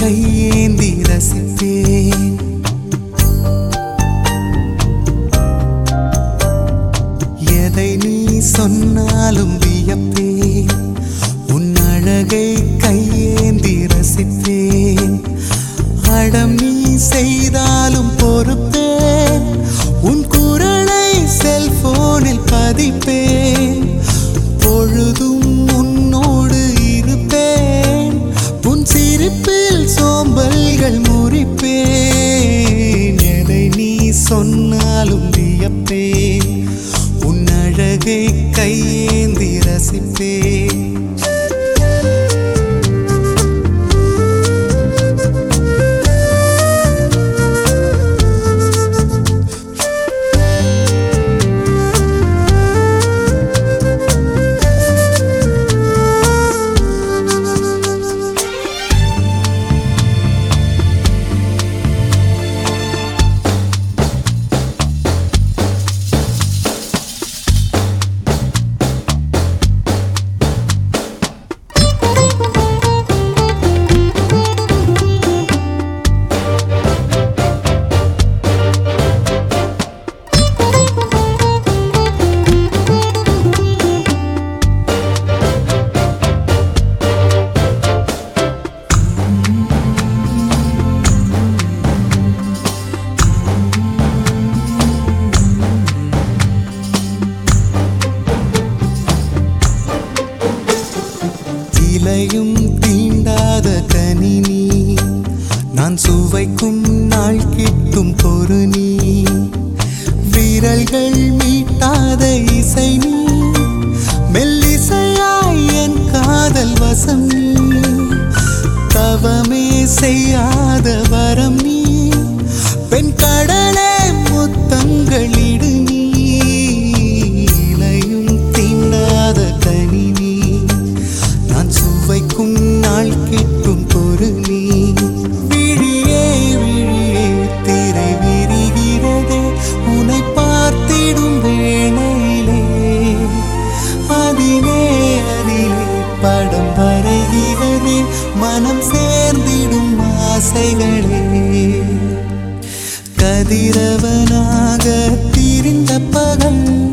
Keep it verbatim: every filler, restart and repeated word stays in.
கையேந்தி ரசிப்பேன். எதை நீ சொன்னாலும் வியப்பேன். உன் அழகை கையேந்தி ரசிப்பேன். அடம் நீ செய்தாலும் பொறுப்பேன். உன் குரலை செல்போனில் பதிப்பேன். பொழுதும் உன்னோடு இருப்பேன். உன் சிரிப்பில் சோம்பல்கள் முறிப்பேன். எதை நீ சொன்னாலும் வியப்பேன். உன் அழகை கையேந்தி ரசிப்பேன். இலையும் தீண்டாத கனினி, நான் சுவைக்கும் நாள் கிட்டும் பொறு நீ. விரல்கள் மீட்டாத இசை நீ, மெல்லிசையாய் என் காதல் வசம் நீ. தவமே செய்யாத வரம் நீ, பெண் கடலே முத்தங்களிடு நீ. இலையும் தீண்டாத கனினி, சுவைக்கும் நாள் கிட்டும் பொரு நீ. விழியே விழியே திரை விரிகிறதே உன்னை பார்த்திடும் வேளையிலே. அதிலே அதிலே படம் வரைகிறதே மனம் சேர்ந்திடும் ஆசைகளே. கதிரவனாக திரிந்த பகல்